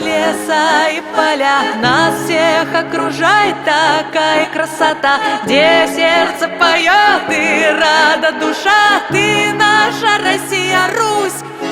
леса и поля, нас всех окружает такая красота, где сердце поет и рада душа. Ты наша Россия, Русь,